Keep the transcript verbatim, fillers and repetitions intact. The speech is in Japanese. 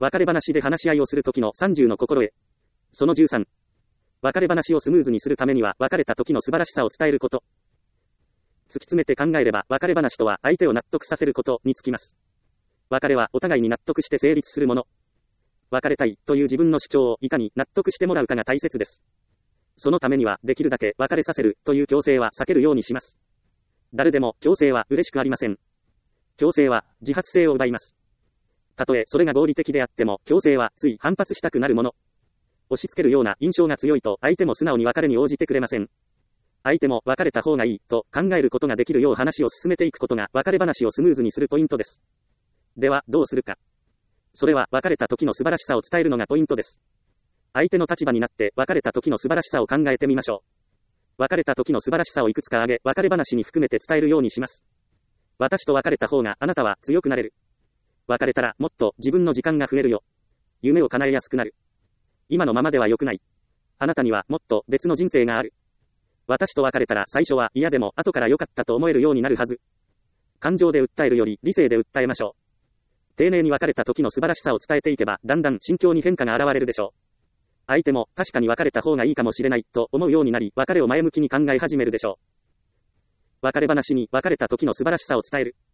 別れ話で話し合いをする時のさんじゅうの心得。そのじゅうさん。別れ話をスムーズにするためには別れた時の素晴らしさを伝えること。突き詰めて考えれば別れ話とは相手を納得させることにつきます。別れはお互いに納得して成立するもの。別れたいという自分の主張をいかに納得してもらうかが大切です。そのためにはできるだけ別れさせるという強制は避けるようにします。誰でも強制は嬉しくありません。強制は自発性を奪います。たとえそれが合理的であっても強制はつい反発したくなるもの。押し付けるような印象が強いと相手も素直に別れに応じてくれません。相手も別れた方がいいと考えることができるよう話を進めていくことが別れ話をスムーズにするポイントです。ではどうするか。それは別れた時の素晴らしさを伝えるのがポイントです。相手の立場になって別れた時の素晴らしさを考えてみましょう。別れた時の素晴らしさをいくつか挙げ、別れ話に含めて伝えるようにします。私と別れた方があなたは強くなれる。別れたらもっと自分の時間が増えるよ。夢を叶えやすくなる。今のままでは良くない。あなたにはもっと別の人生がある。私と別れたら最初は嫌でも後から良かったと思えるようになるはず。感情で訴えるより理性で訴えましょう。丁寧に別れた時の素晴らしさを伝えていけばだんだん心境に変化が現れるでしょう。相手も確かに別れた方がいいかもしれないと思うようになり、別れを前向きに考え始めるでしょう。別れ話に別れた時の素晴らしさを伝える。